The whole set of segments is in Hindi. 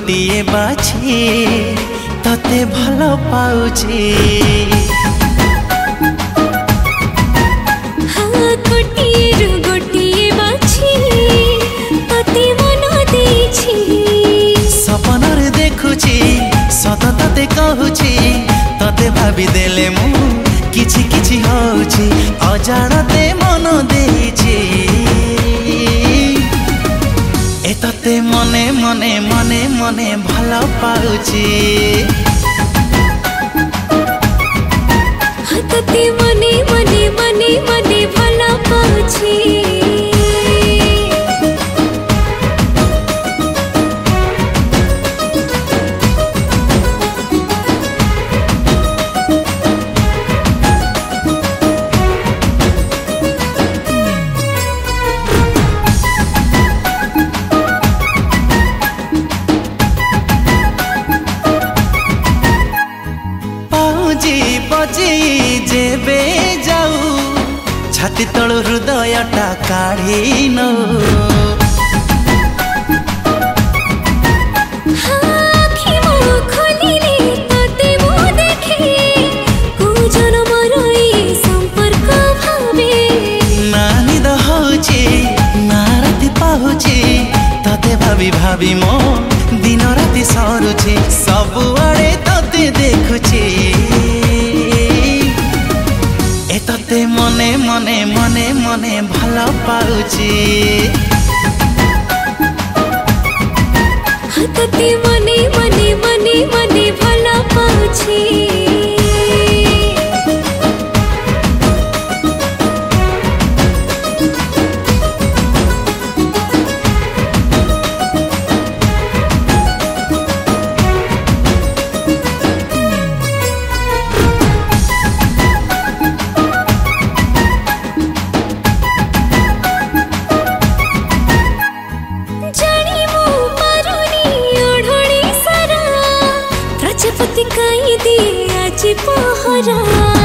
गोटिए बाछी तते भल पाउची। सपनर देखुची सत तते कहूची तते भाभी देले मु किछि किछि होउची अजाणते मन देइची ए तते मने मने मने मने भल पाउची। तते मने मने मने मने भल पाउची। बजी जेबे जाऊ छाती तळु हृदयटा काढ़ी नौ। भाभी भाभी मो दिन राति सरुची सबुआड़े तते देखुची ए तते मने मने मने मने भल पाउची। तते मने मने मने मने भल पाउची। प्रजापति काई दिए आज पहरा।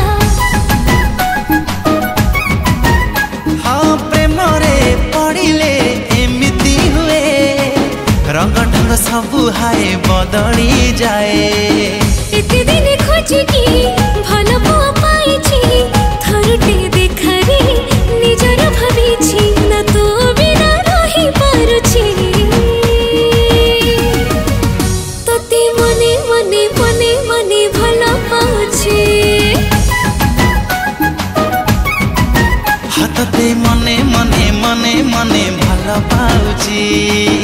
हाँ प्रेम रे पड़िले एमिति हुए रंग ढंग सबु हाय बदली जाए। एते दिन खोजिकी भल पुआ पाइछि थरुटे देखारे निजर भाबिछि न तो बिना रही पारुछि। तते मने मने मने मने भल पाउछि। तते मने मने मने मने भल पाउछि।